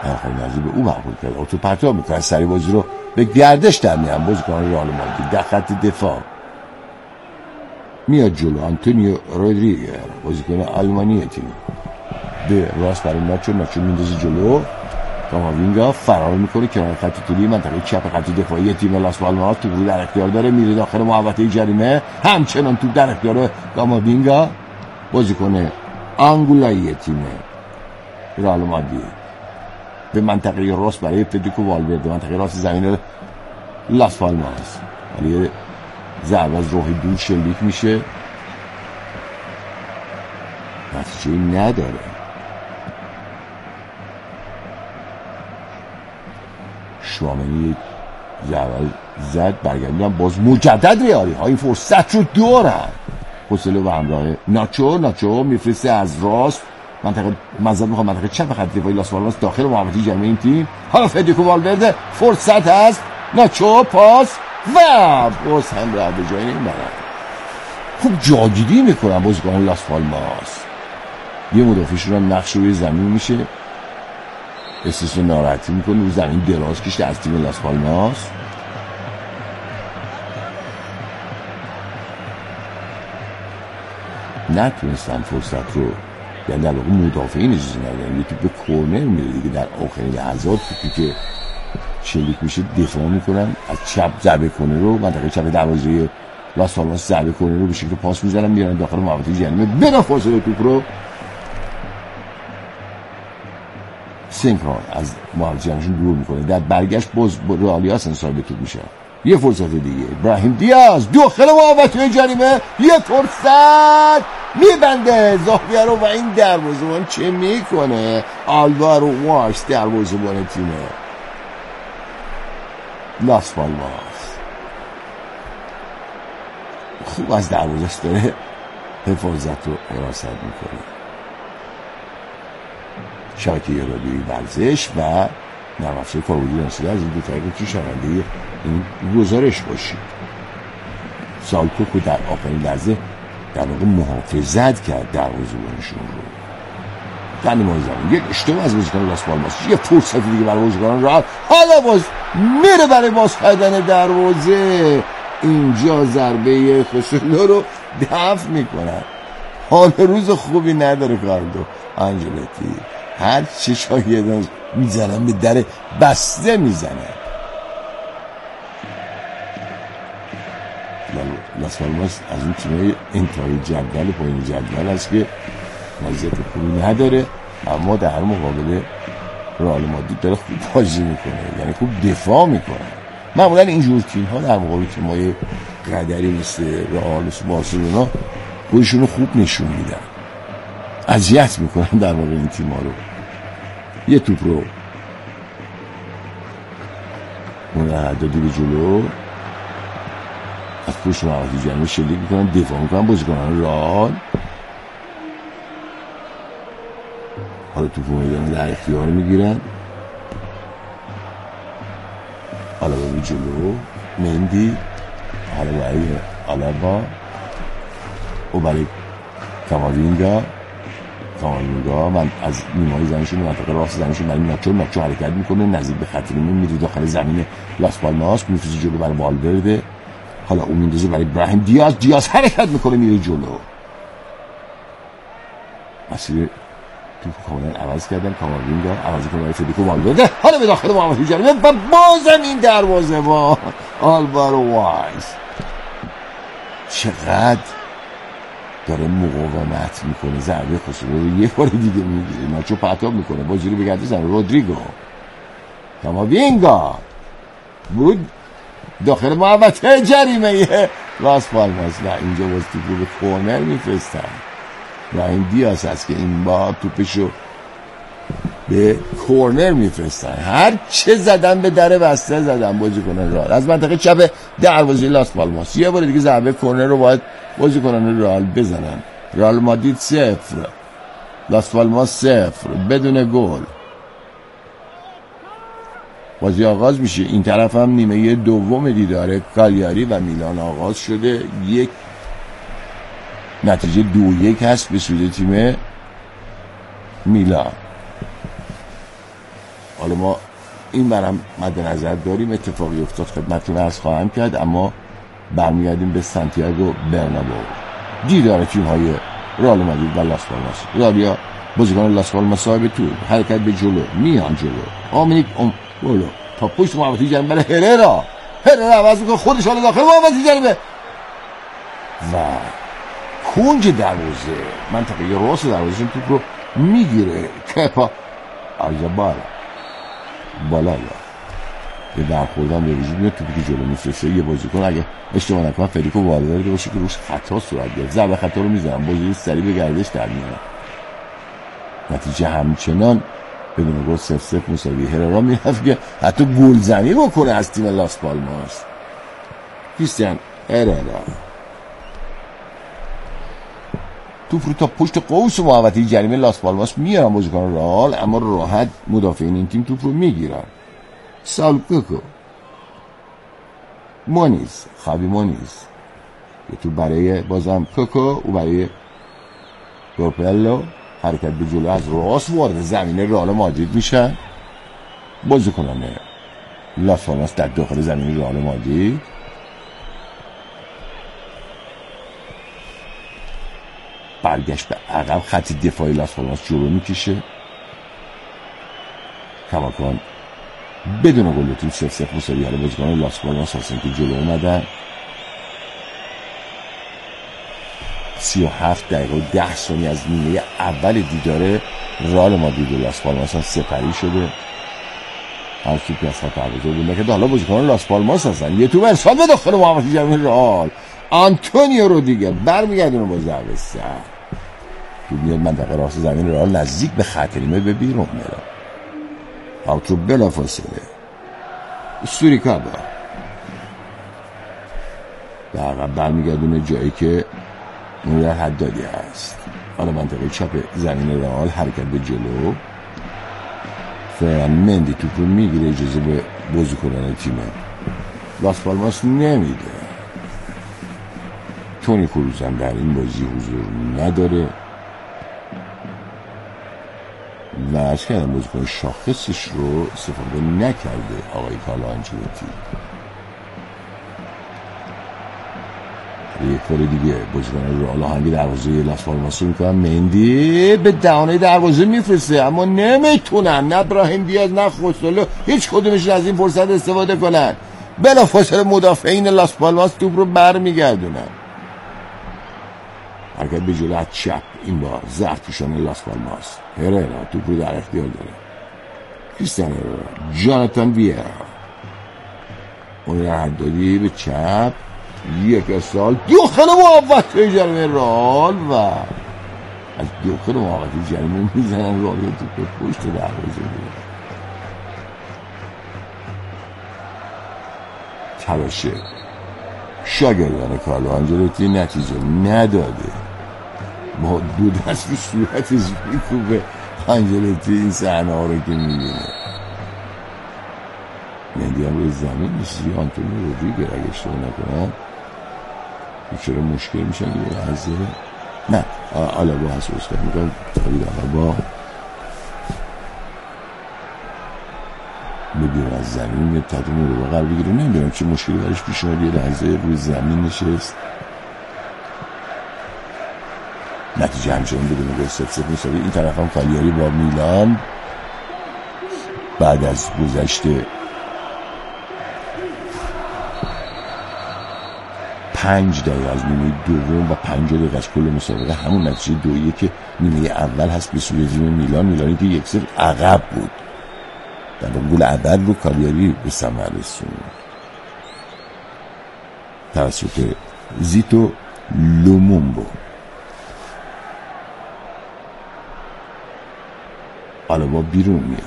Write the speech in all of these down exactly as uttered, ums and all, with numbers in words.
آخر نزدیک به او مقبول کرد. اوتو پرتاب میکنن، سری بازی رو به گردش در میان. بازیکن رئال مادرید در خط دفاع میاد جلو. آنتونیو رودریگو بازیکن آلمانی تیم به راست برای ناچو، ناچو میندازه جلو. کاماوینگا فرار میکنه کنار خط طولی منطقه چپ خط دفاعی تیم لاس پالماس. توپ رو در اختیار داره، میره داخل محوطه جریمه، همچنان توپ در اختیار کاماوینگا بازیکن آنگولایی تیم رئال مادرید به منطقه راست برای فدریکو والورده، منطقه راست زمین لاس پالماس. ولی ضربه از راه دور شلیک میشه، نتیجه نداره. شوامنی ضربه زد، برگردیدن باز مجدد ریالی ها این فرصت رو دارن. خوسلو و همراه ناچو، ناچو میفرسته از راست منطقه مزد میخواد منطقه چپ خط دفاعی لاس پالماس داخل محوطه جریمه این تیم. حالا فدریکو والورده، فرصت هست، ناچو پاس و باز هم را به جای نمیبرن. خوب جاگیری میکنن بازیکن لاس پالماس. یه مدافعشون هم نقش روی زمین میشه، احساس ناراحتی میکنه، رو زمین دراز کشیده از تیم لاس پالماس. نتونستن فرصت رو، یعنی در واقع مدافعین اجازه ندارن. یه توپ به کورنر میره دیگه در آخرین لحظات، توپی که شلیک میشه دفاع میکنن، از چپ ضربه کنه رو منطقه چپ دروازه لاس پالماس ضربه کنه رو به شکل پاس میزنن، میارن داخل محوطه جریمه، بلا فاصله توپ رو سینکرون از محوطه جریمهشون دور میکنه. در برگشت باز رئالیاس انصاف به توپ میشه. یه فرصت دیگه، ابراهیم دیاز داخل محوطه جریمه، یه فرصت میبنده زاویه رو و این دروازه‌بان چه میکنه؟ آلوارو واش دروازه‌بان تیم لاس پالماس خوب از دروازه‌اش داره حفاظت رو حراست میکنه. شبکه رادیویی ورزش و نرم افزار کاربردی رسیده از این دو طریق که شنونده این گزارش باشید. سالکوکو در آخرین لحظه در واقع محافظت کرد دروازه‌بانشون رو. زنی مای زمین یک اشتباه از بازیکن لاس پالماس، یه فرصت دیگه برای بازیکن رئال، حالا باز میره برای باز کردن دروازه. اینجا ضربه خوسلو رو دفع میکنن. حال روز خوبی نداره کاردو آنجلوتی، هر چه شاید میزنن به در بسته میزنن. لاس پالماس از اون تیمای انتهای جدول پایین جدول است که وضعیت خوبی نداره، اما در مقابل رئال مادرید داره خوب بازی میکنه، یعنی خوب دفاع میکنه. معمولا اینجور تیم ها در مقابل تیمای قدری مثل رئال و بارسلونا خودشون رو خوب نشون میدن، اذیت میکنن در مقابل این تیم ها رو. یه توپ رو دادی به جلو، از پشت محوطه جریمه شلیک میکنن، دفاع میکنن بازیکنان رئال. حالا توپ رو میدن در اختیار میگیرن، حالا به جلو مندی، حالا برای آلابا و برای کاماوینگا. کاماوینگا من از نیمای زمینشون منطقه راست زمینشون برای ناچو، ناچو حرکت میکنه نزدیک به خط نیمه، میره داخل زمین لاس پالماس، میفرسته جلو برای والورده. حالا اون میندازه برای ابراهیم دیاز، دیاز حرکت میکنه میره جلو. مسیر توپ کاملا عوض کردن، کاماوینگا عوض کنه برای فدریکو والورده، حالا به داخل محوطه جریمه و بازم این دروازه با آلوارو وایس. چقدر داره مقاومت میکنه، ضربه خوسلو رو یه بار دیگه میگیره، ناچو پرتاب میکنه، بازی رو بگرده زن رودریگو. کاماوینگا بود داخل محوطه جریمه لاس پالماس. نه اینجا باز توپ رو به کورنر میفرستن. ابراهیم دیاز هست که این با توپشو به کورنر میفرستن. هر چه زدن به در بسته زدن بازیکنان رئال از منطقه چپ دروازه لاس پالماس. یه بار دیگه ضربه کورنر رو باید بازیکنان رئال بزنن. رئال مادرید صفر، لاس پالماس صفر، بدون گل. بازی آغاز میشه. این طرف هم نیمه دوم دیدار کالیاری و میلان آغاز شده. یک نتیجه دو یک هست به سود تیم میلان. حالا ما این برم مد نظر داریم، اتفاقی افتاد خدمتتون عرض خواهم کرد، اما برمیگردیم به سانتیاگو برنابئو. دیدار تیم های رئال مادرید و لاس پالماس. رئالیا بازیکن لاس پالماس صاحب تو حرکت به جلو، میان جلو، آمینیک اون جلو تا پشت محوطه جریمه برای هررا. هررا عوض میکنه خودش حالا داخل محوطه جریمه و کنج دروازه منطقه راست دروازه توپ رو میگیره. کپا آجا بالا بالا یا یه برخوردن به وجود میاد، توپی که جلو میفرسته یه بازیکن اگه اشتباه نکنم فدریکو والورده باشه که روش خطا صورت گرفت، ضربه خطا رو میزنن، بازی سریع به گردش در میاد. نتیجه همچنان بدون گل صفر صفر مساوی. هررا میرفت که حتی گلزنی بکنه از تیم لاس پالماس. کریستیان هررا توپ رو تا پشت قوس محوطه جریمه لاس پالماس میارن بازیکن رئال، اما راحت مدافعین این تیم توپ رو میگیرن. سال کوکو مونیز خابی مونیز یه تو برای بازم کوکو او برای گورپلو حرکت به جلو از راست وارد زمین رئال مادرید میشن. بازیکنان لاس پالماس در داخل زمین رئال مادرید برگشت به عقب، خط دفاعی لاس پالماس جلو میکشه. کماکان بدون گل تیم صفر صفر مساوی. حالا بازیکنان لاس پالماس هستن که جلو اومدن. سی و هفت دقیقه و ده ثانیه از نیمه اول دیدار رئال مادرید و لاس پالماس سپری شده. هر توپی از خط دروازه بود که حالا بازیکنان لاس پالماس هستن. یه توپ ارسال به داخل محوطه جریمه رئال. آنتونیو رودیگر برمیگردونه با ضربه سر. توپ میاد منطقه راست زمین رئال نزدیک به خط نیمه به بیرون میره. آوتو بلا فاصله سوریکابا به عقب برمیگردونه جایی که نور حدادی هست. حالا منطقه چپ زمین رئال حرکت به جلو. فران مندی توپ رو میگیره، اجازه به بازیکنان تیم لاس پالماس نمیده. تونی کروز هم در این بازی حضور نداره و از کردن بازیکن شاخصش رو استفاده نکرده آقای کارلو آنچلوتی. یک بار دیگه بازیکن رئال آهنگ دروازه لاس پالماس رو میکنن. مندی به دهانه دروازه میفرسته اما نمیتونن، نه ابراهیم دیاز نه خوسلو هیچ کدومشون از این فرصت استفاده کنن. بلافاصله مدافعین لاس پالماس توپ رو برمیگردونن. حرکت به جلو از چپ این بار زرد پیشان لاس پالماس. هررا توپ رو در اختیار داره. کریستیان هررا، جاناتان ویرا، اون حدادی به چپ، یک سال داخل محوطه جریمه رئال و از داخل محوطه جریمه میزنن رئال توپ پشت دروازه میره. تلاش شاگردان کارلو آنچلوتی نتیجه نداده. با دو دست رو صورتش میکوبه آنچلوتی این صحنه ها رو که میبینه. مندی هم روی زمین نیستی آنتونیو رودیگر اگه اشتباه نکنم چرا مشکل میشن یه لحظه. نه آلابا هست روز کرد میکنم تابید آلابا ببین از زمین یه تدوم رو قرار بگیره. نمیدونم چه مشکلی برش پیش اومد، یه لحظه روی زمین نشست. نتیجه همچنان بدون گل صفر صفر مساوی. این طرف هم کالیاری با میلان بعد از گذشته پنج دقیقه از نیمه دوم و پنج دقیقه از کل مسابقه همون نتیجه دویه که نیمه اول هست به سوی تیم میلان. میلانی که یک صفر عقب بود در گل اول رو کالیاری به ثمر رسوند توسط زیتو لومومبو. حالا با بیرون میاد.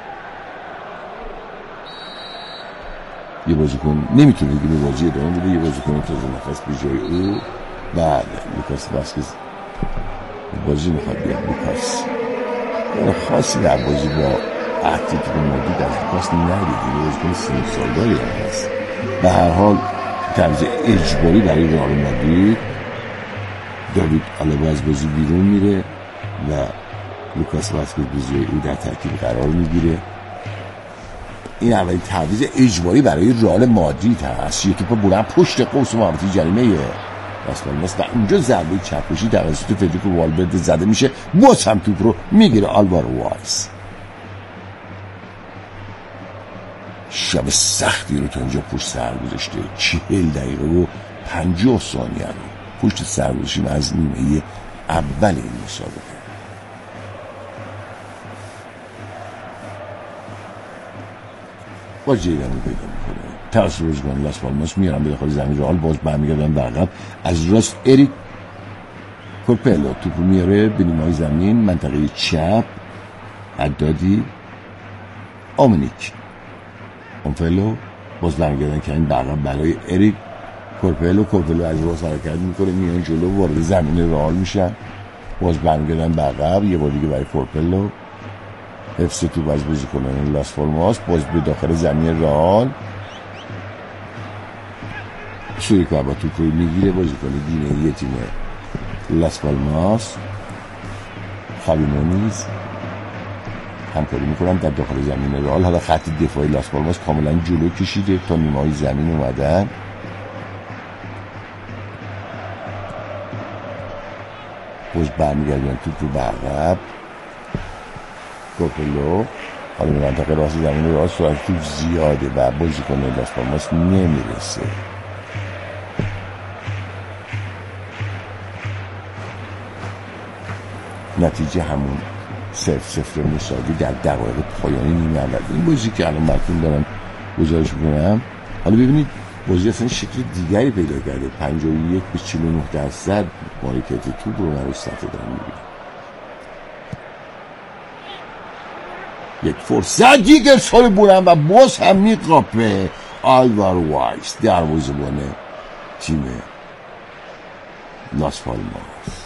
یه بازیکن نمیتونه دیگه به بازی ادامه بده. یه بازیکن تازه نفس به جای او. بله لوکاس واسکز بازی میخواد بیاد. لوکاس خاصی در بازی با اتلتیکو مادرید از لوکاس ندیدیم. یه بازیکن سی سالداری هم هست. به هر حال طرز اجباری برای رئال مادرید داوید آلابا از بازی بیرون میره و لوکاس واسکز به جای او در ترکیب قرار میگیره. این اولین تعویض اجباری برای رئال مادرید هست. یه توپ بلند پشت قوس محوطه جریمه لاس پالماس و اونجا ضربه چپوشی توسط فدریکو والورده زده میشه، باز هم توپ رو میگیره آلوارو وایس. شب سختی رو تا اینجا پشت سر گذاشته، چهل دقیقه و پنجاه ثانیه رو پشت سر گذاشتیم از نیمه اول این مسابقه. باز جیدن رو پیدا میکنه، توسط روزگان لاس پالماس میارن به داخل زمین رئال، باز برمیگردن به عقب. از راست اریک کورپلو توپ رو میاره به نیمه زمین منطقه چپ، حدادی آمنیک کورپلو باز برمیگردن که این به عقب برای اریک کورپلو. کورپلو از راست حرکت میکنه میان جلو، وارد زمین رئال میشن، باز برمیگردن به عقب یه بار دیگه برای کورپلو، حفظ توپ از بازیکنان لاس پالماس، باز به داخل زمین رئال. سوریکا با توپ رو میگیره، بازیکن گینه‌ای تیم لاس پالماس خاوی مونیز همکاری میکنن در داخل زمین رئال. حالا خط دفاعی لاس پالماس کاملا جلو کشیده تا نیمه‌های زمین اومدن. باز برمیگردن توپ رو به عقب. کورپلو حالا به منطقه راست زمین رئال سرعت توپ زیاده و بازیکن لاس پالماس نمیرسه. نتیجه همون صفر صفر مساوی در دقایق پایانی نیمه اول. این بازی که الان براتون دارم گزارش میکنم، حالا ببینید بازی اصلا شکل دیگری پیدا کرده. پنجاه و یک به چهل و نه درصد مالکیت توپ رو براش صفحه دارم میبینم. یک فرصت یک ارسال بلند و باز هم میقاپه آلوارو وایس دروازه‌بان تیم لاس پالماس.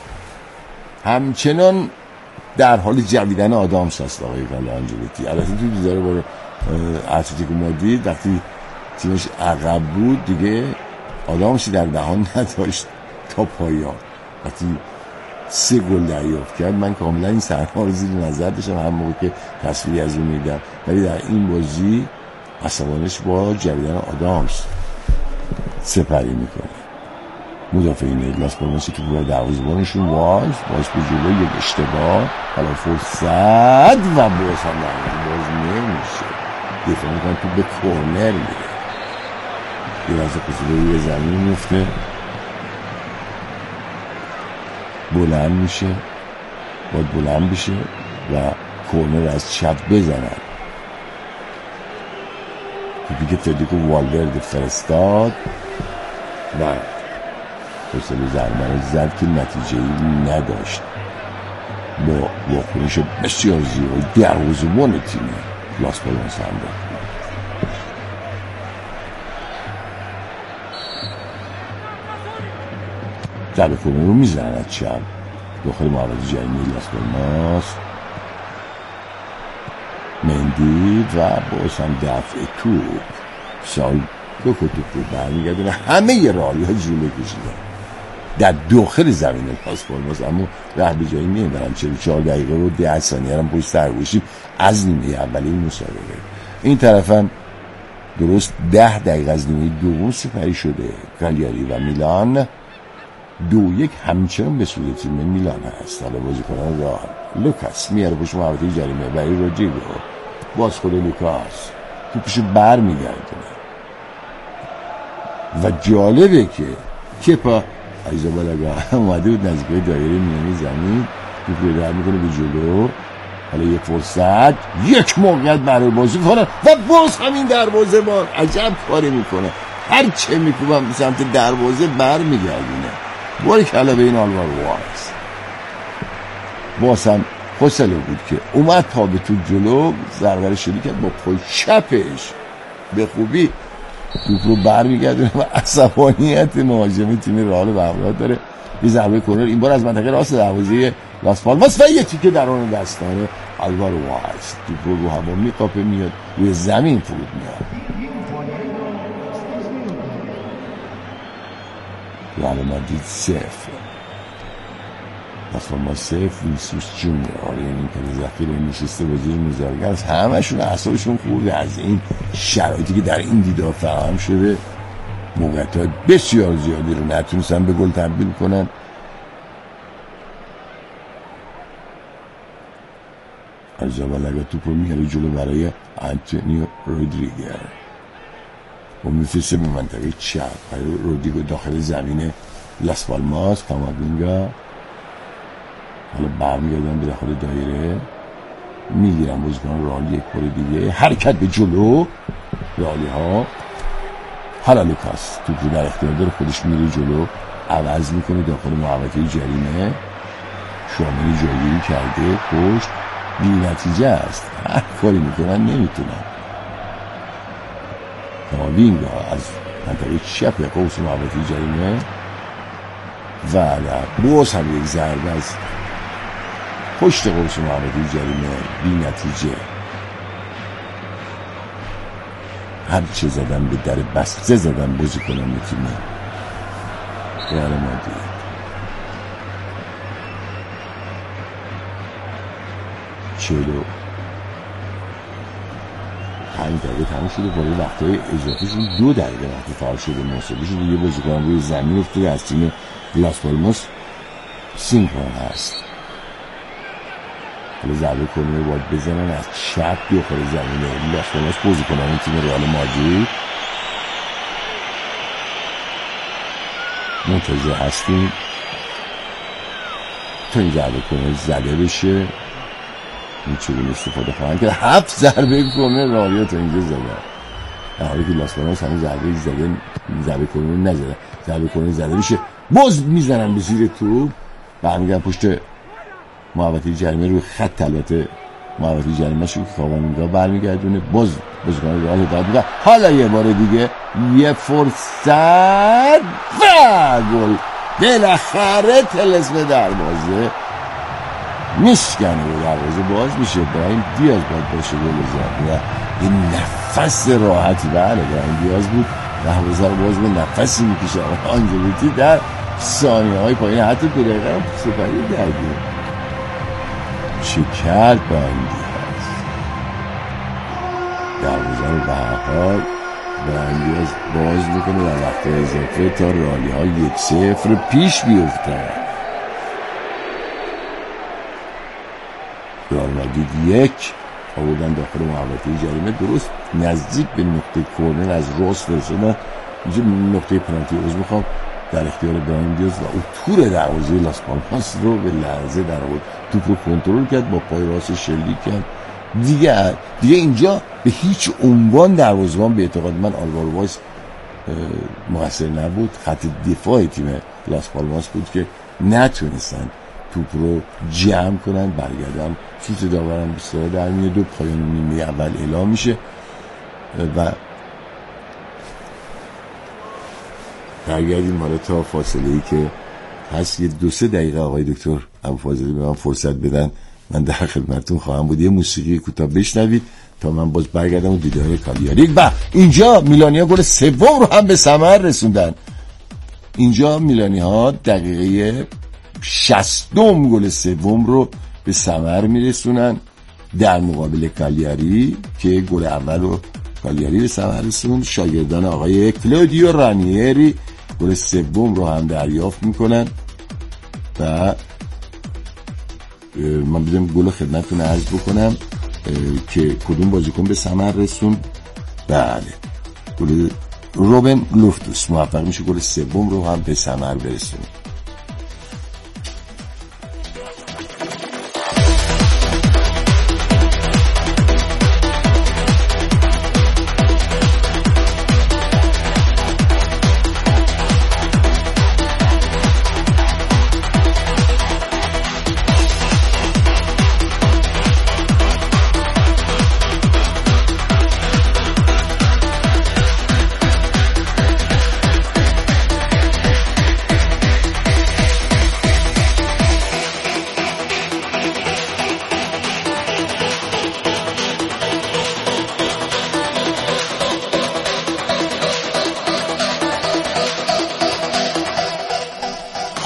همچنان در حال جویدن آدامس هست آقای کارلو آنجلوتی. البته تو دیدار با اتلتیکو مادرید وقتی تیمش عقب بود دیگه آدامسی در دهان نداشت تا پایان. وقتی سه گل دریافت کرد من کاملا این صحنه رو زیر نظر داشتم هم موقع که تصویری از اون میدم، ولی در این بازی عصبانیش با جویدن آدامس سپری میکنه. مدافعین لاس پالماسی که برای دروازه‌بانشون واش باش به جلو یک اشتباه، حالا فرصت و باز هم باز نمیشه، دفاع میکنن تو به کورنر میره، یه لحظه قصده روی زمین میفته، بلند میشه، باید بلند بشه و کورنر از چپ بزنن. توپی که فدریکو والورده فرستاد و فرصل زرمن زد که نتیجه ای نداشت. با واکنش بسیار زیبای دروازه‌بان تیم لاس پالماس هم داد. ضربه کورنر رو میزنن از چپ داخل محوطه جریمه لاس پالماس. مندی و باز هم دفع توپ سال دو که توپ رو برمیگردونه همه رئالی ها جلو کشیدن در داخل زمین لاس پالماس، اما ره به جایی نمیبرن. چهل و چهار دقیقه و ده ثانیه هم پشت سر گذاشتیم از نیمه اولی مسابقه. این طرف هم درست ده دقیقه از نیمه دوم سپری شده. کالیاری و میلان دو یک همچنان به سوی تیم میلان هست. حالا بازیکنان رئال لوکاس میاره پشت محوطه جریمه برای رودریگو، باز خود لوکاس توپشو بر میگردونه و جالبه که کپا ایزابالاگا اومده بود نزدیک دایره میانی زمین، توپ رو در میکنه به جلو. حالا یک فرصت، یک موقعیت برای بازی کنه و باز همین دروازه بان عجب کاری میکنه، هر چه میکنم به سمت دروازه بر میگردونه. باری کلا به این آلوارو وایس باز هم خوشحاله بود که اومد تا به تو جلو، ضربه شدی کرد با پای چپش به خوبی توپ رو بر میگردونه و عصبانیت مهاجم تیم رئال به همراه داره. یه ضربه کورنر این بار از منطقه راست دروازه لاس پالماس و یه تیکه درون دستانه آلوارو وایس توپ رو رو هوا میقاپه، میاد روی زمین فرود میاد. رئال مادرید صفر. لاس پالماس وینیسیوس جونیور، یعنی که ذخیره نشسته وزیر مزارگر از همشون اعصابشون خورده از این شرایطی که در این دیدار فراهم شده. موقعیت‌های بسیار زیادی رو نتونستن به گل تبدیل کنن. آرزابالاگا توپ رو میاره جلو برای آنتونیو رودریگر و میفرسته به منطقه چپ برای رودریگو داخل زمین لاس پالماس. کاماوینگا حالا برمیگردن به داخل دایره، میگیرن بازیکن رئال یک بار دیگه، حرکت به جلو رئالی ها. حالا لوکاس توپ رو در اختیار داره، خودش میره جلو، عوض میکنه داخل محوطه جریمه، شاملی جایگیری کرده، پشت بی نتیجه است، هر کاری میکنن نمیتونن. کاماوینگا از منطقه چپ قوس محوطه جریمه و باز هم یک ضربه از پشت قوس محوطه جریمه، بی نتیجه. هر چه زدن به در بسته زدن بازی کنن تیم رئال مادرید. چلو پنج دقیقه تموم شده، برای وقتهای اضافهشون دو دقیقه وقتی فعال شده محسوب شده. یه بازیکن روی زمین افتاده از تیم لاس پالماس، سینکرون هست. حالا ضربه کنه باید بزنن از چپ داخل زمین لاس پالماس، بازیکنان تیم رئال مادرید. منتظر هستیم تا این ضربه کنه زده بشه. این چگونه استفاده خواهند کرد. هفت ضربه کنه رئال تا اینجا زده، در حالی که لاس پالماس همین ضربه زده ضربه کنه نزده. ضربه کنه زده بشه، باز میزنن به زیر توپ، برمیگردن پشت محوطه جریمه، روی خط البته محوطه جریمه شو که کاماوینگا برمیگردونه، باز بازیکن رئال داد میگه حالا یه بار دیگه یه فرصت و گل. بالاخره طلسم دروازه میشکنه و دروازه باز میشه. برایم دیاز باید باشه گل زد و یه نفس راحتی، بله برایم دیاز بود، دروازه رو باز به نفسی میکشه. آنجلوتی در ثانیه های پایین حتی دو دقیقه هم سپری دردیم. چه کرد برایم دیاز؟ دروازه رو به هر حال برایم دیاز باز میکنه در وقت اضافه تا رئالی ها یک صفر پیش بیفتن. رئال مادرید یک آوردن داخل محوطه جریمه، درست نزدیک به نقطه کورنر از راست رسیدن. اینجا نقطه پنالتی روز میخوام در اختیار برایم دیاز و او تور دروازه لاس پالماس رو به لحظه در آورد، توپ رو کنترل کرد، با پای راست شلیک کرد. دیگه دیگه اینجا به هیچ عنوان دروازه‌بان به اعتقاد من آلوارو وایس مقصر نبود. خط دفاع تیم لاس پالماس بود که نتونستن توپ رو جمع کنن، برگردن سوت داورم بسیار در میاد و پایان نیمه اول اعلام میشه و برگردیم حالا تا فاصله ای که هست. یه دو سه دقیقه آقای دکتر ابوالفاضلی به من فرصت بدن، من در خدمتتون خواهم بود. یه موسیقی کوتاه بشنوید تا من باز برگردم و دیدار کالیاری. و اینجا میلانیا گل سوم رو هم به ثمر رسوندن. اینجا میلانی ها دقیقه شصتم گل سوم رو به ثمر میرسونن در مقابل کالیاری که گل اول رو کالیاری به ثمر رسوند. شاگردان آقای کلودیو رانیری گل سوم رو هم دریافت میکنن و من بدم گل خدمتتون عرض بکنم که کدوم بازیکن به ثمر رسوند. بله، گل روبن لوفتوس موفق میشه گل سوم رو هم به ثمر برسونه.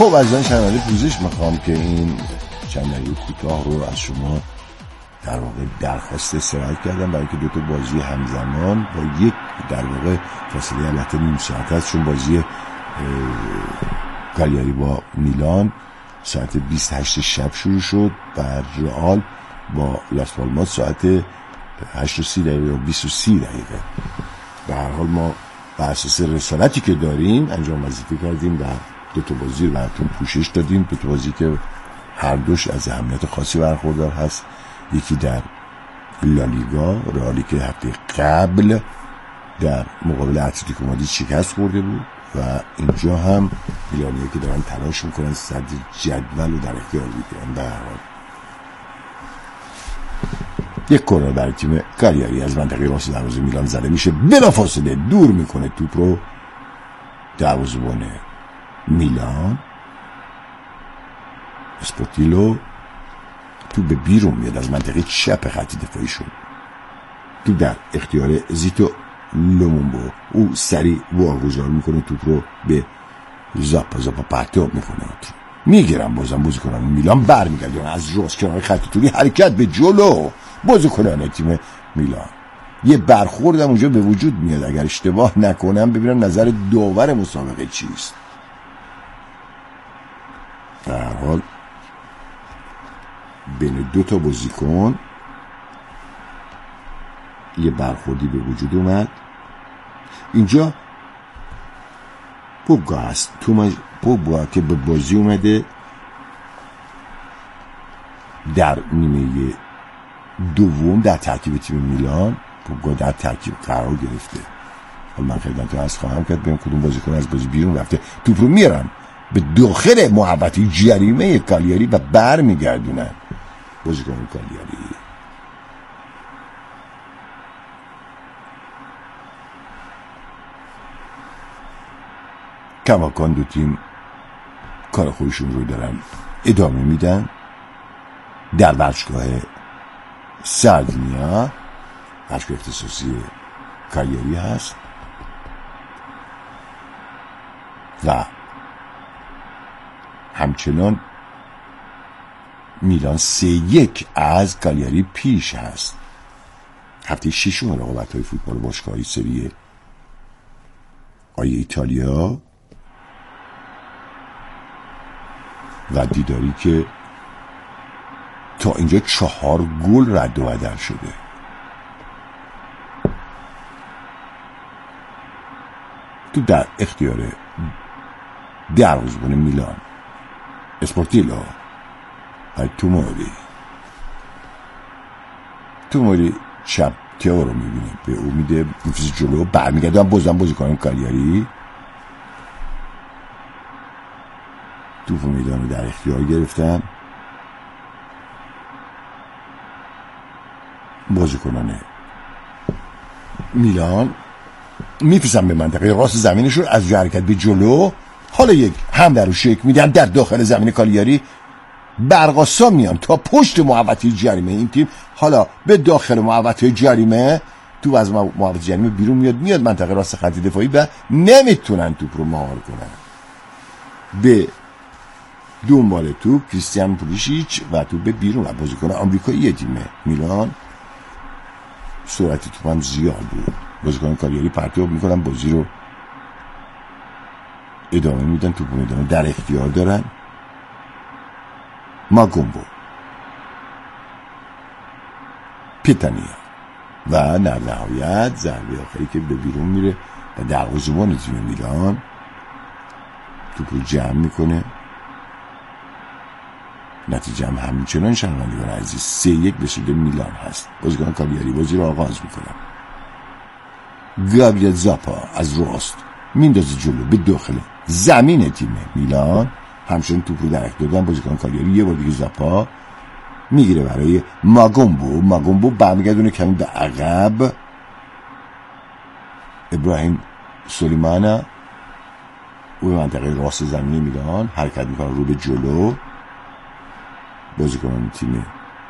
خب از این شنونده پوزش میخوام که این چند دقیقه کوتاه رو از شما در واقع درخواست استراحت کردم، برای که دو تا بازی همزمان با یک در واقع فاصله البته نیم ساعت هست، چون بازی کالیاری با میلان ساعت بیست و هشت شب شروع شد و رئال با لاس پالماس ساعت هشت و سی دقیقه یا بیست و سی دقیقه. به هر حال ما بر اساس رسالتی که داریم انجام وظیفه کردیم و دو تا بازی رو براتون پوشش دادیم. دو تا بازی که هر دوش از اهمیت خاصی برخوردار هست. یکی در لالیگا، رئالی که هفته قبل در مقابل اتلتیکو مادرید شکست خورده بود و اینجا هم میلانی‌ها که دارن تلاش میکنن صدر جدول رو در اختیار بگیرن. به هر حال یک کورنر برای تیم کالیاری از منطقه راست دروازه میلان زده میشه، بلافاصله دور میکنه توپ رو دروازه‌بان میلان اسپورتیلو. تو به بیرون میاد از منطقه چپ خط دفاعی شد، تو در اختیار زیتو لومونبو. او سریع واگذار میکنه توپ رو به زاپا. زاپا پرتاب میکنه، میگیرن بازم بازیکنان میلان، برمیگردن از راست کنار خط طولی حرکت به جلو. بازیکنان تیم میلان یه برخوردم اونجا به وجود میاد، اگر اشتباه نکنم ببینم نظر داور مسابقه چیست. در هر حال بین دو تا بازیکن یه برخوردی به وجود اومد. اینجا پوگبا هست، توماس پوگبا که به بازی اومده در نیمه دوم در ترکیب تیم میلان. پوگبا در ترکیب قرار گرفته. حالا من خدمتتون عرض خواهم کرد ببین کدوم بازیکن از بازی بیرون رفته. توپ رو میارن به داخل محوطه جریمه کالیاری و برمیگردونن بازیکن کالیاری. کماکان دو تیم کار خودشون رو دارن ادامه میدن. در ورزشگاه ساردینیا، ورزشگاه اختصاصی کالیاری هست و همچنان میلان سه یک از کالیاری پیش هست. هفته ششم رقابت‌های فوتبال باشگاهی سری آی ایتالیا و دیداری که تا اینجا چهار گل رد و بدل شده. تو در اختیار دروازه‌بان میلان اسپورتیلو و توموری. توموری چپ تئو رو میبینه، به او میده، میفیز جلو، برمیگرده. بازم بازی کنم کالیاری توپ میدان رو در اختیار گرفتن. بازیکنان میلان میفیزن به منطقه راست زمینشون، از جا حرکت به جلو. حالا یک حمله رو شکل میدن در داخل زمین کالیاری. برقاسا میان تا پشت محوطه جریمه این تیم، حالا به داخل محوطه جریمه، تو از محوطه جریمه بیرون میاد، میاد منطقه راست خط دفاعی و نمیتونن توپ رو مهار کنن. به دنبال توپ کریستیان پولیشیچ و توپ به بیرون و بازیکن آمریکایی تیم میلان. سرعت توپ هم زیاد بود. بازیکن کالیاری پرتاب میکنن، بازی رو ادامه میدن، توپ میدن در اختیار دارن. ماگومبو، پیتانیا و در نهایت ضربه آخری که به بیرون میره و دروازه‌بان تیم میلان توپ رو جمع میکنه. نتیجه هم همچنان شنوندگان عزیز سه یک به سود میلان هست. بازیکن کالیاری بازی رو آغاز میکنن. گابریل زاپا از راست میندازه جلو به داخل زمین تیم میلان. همچنین توپ رو در اختیار دادن بازیکن کالیاری. یه بار دیگه زاپا میگیره برای ماگومبو. ماگومبو برمیگردونه کمی به عقب. ابراهیم سلیمانا او به منطقه راست زمین میلان حرکت میکنه رو به جلو. بازیکنان تیم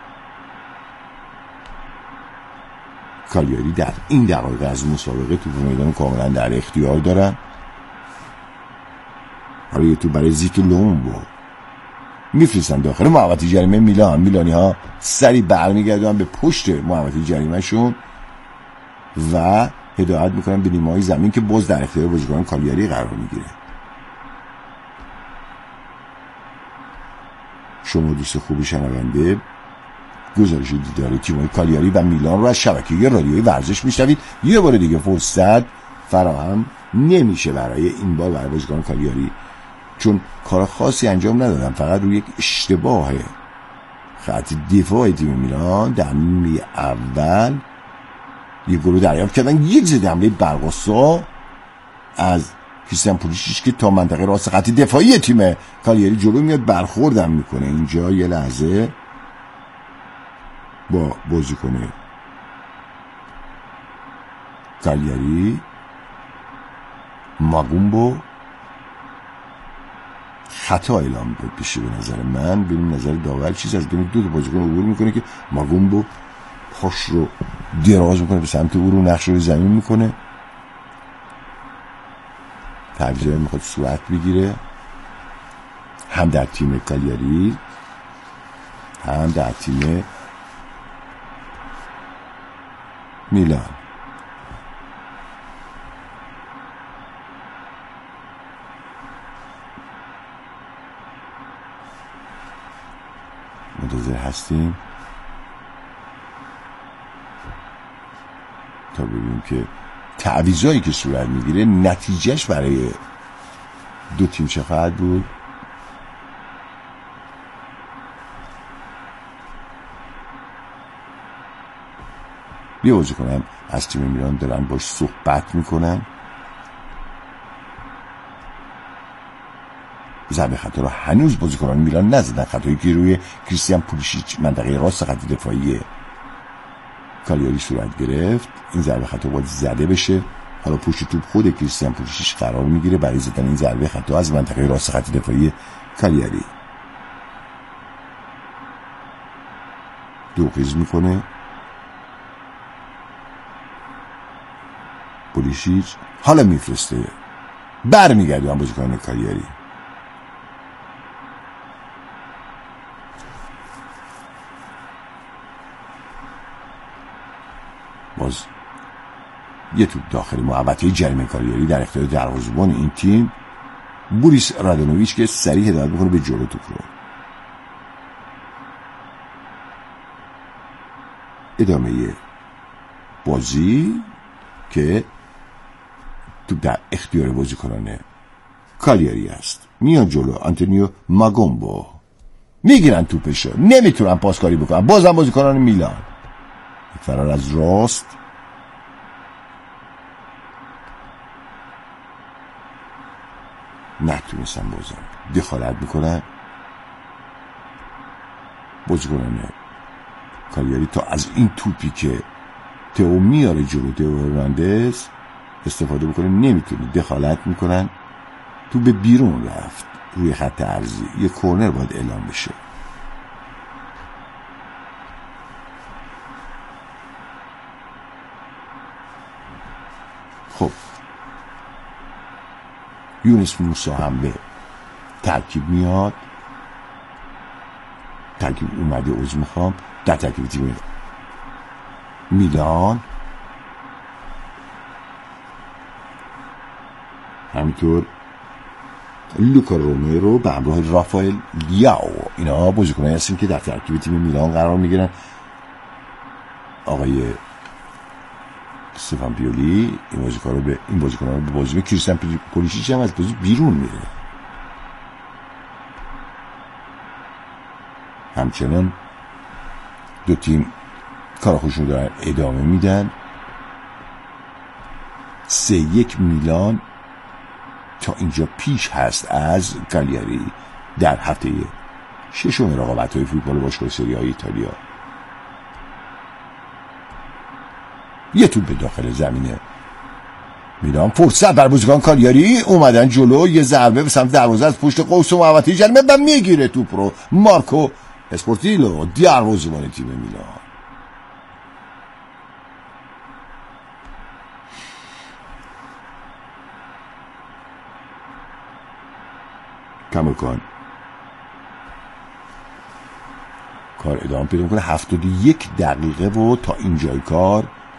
کالیاری در این دقایق از مسابقه توپ میدان کاملا در اختیار دارن. حالا یه توپ برای زیتو لومبو میفرستن داخل محوطه جریمه میلان. میلانی ها سری برمیگردن به پشت محوطه جریمه شون و هدایت میکنن به نیمه‌های زمین که باز در اختیار بازیکنان کالیاری قرار میگیره. شما دوست خوبی شنونده گزارش دیدار تیم‌های کالیاری و میلان رو از شبکه رادیویی ورزش میشنوید. یه بار دیگه فرصت فراهم نمیشه برای این بار برای بازیکنان کالیاری، چون کار خاصی انجام ندادن، فقط روی یک اشتباه خط دفاع تیم میلان در نیمه اول یک گل دریافت کردن. یک ضد حمله برق‌آسا از کریستیان پولیشیچ که تا منطقه راست خط دفاعی تیم کالیاری جلو میاد برخوردم میکنه. اینجا یه لحظه با بازیکن کالیاری ماگومبو خطا اعلام میکنه پیشه. به نظر من ببین نظر داور چیز از بین دو تا بازیکن عبور میکنه که ماگومبو پاش رو دراز میکنه به سمت او، رو نقش رو زمین میکنه. تعویض میخواد صورت بگیره هم در تیم کالیاری هم در تیم میلان. منتظر هستیم تا ببینیم که تعویضایی که صورت میگیره نتیجهش برای دو تیم چه خواهد بود. یه بازیکن از تیم میلان دارن باش صحبت میکنن. ضربه خطا رو هنوز بازیکنان میلان نزدن، خطایی که روی کریستیان پولیشیچ منطقه راست خط دفاعی کالیاری صورت گرفت. این ضربه خطا باید زده بشه. حالا پشت توپ خود کریستیان پولیشیچ قرار میگیره برای زدن این ضربه خطا از منطقه راست خط دفاعی کالیاری. دوقیز میکنه پولیشیچ، حالا میفرسته برمیگرده هم بازیکن کالیاری. باز یه توپ داخل محوطه جریمه کالیاری در اختیار دروازه‌بان این تیم بوریس رادونوویچ که سریع هدایت میکنه به جلو توپ رو. ادامه بازی که توپ در اختیار بازیکنان کالیاری است. میان جلو آنتونیو ماگومبو میگیرن توپشو، نمیتونن پاسکاری بکنن. بازم بازیکنان میلان فرار از راست نتونستن، بازم دخالت میکنن بازیکنان کالیاری تا از این توپی که تئو میاره جلو تئو هرناندز استفاده بکنه. نمیتونه، دخالت میکنن. تو به بیرون رفت روی خط عرضی. یه کورنر باید اعلام بشه. خب یونس موسا هم به ترکیب میاد. ترکیب اومده عضو میخوام در ترکیب تیم میلان. همینطور لوکا رومرو به همراه رافائل لیاو، اینا بازیکنایی هستن که در ترکیب تیم میلان قرار میگیرن. آقای استفان پیولی این بازیکن رو به این بازیکن رو به بازی کریستیان پولیشیچ هم از بازی بیرون میره. همچنان دو تیم کار خودشون دارن ادامه میدن. سه یک میلان تا اینجا پیش هست از کالیاری در هفته ششم رقابت‌های فوتبال باشگاه سری آ ایتالیا. یه توپ به داخل زمینه میلان، فرصت بر بازیکن کالیاری، اومدن جلو، یه ضربه به سمت دروازه از پشت قوس و محوطه جریمه و میگیره توپ رو مارکو اسپورتیلو، دروازه‌بان تیم میلان. کماکان کار ادامه پیدا میکنه. هفتاد و یک دقیقه و تا اینجای کار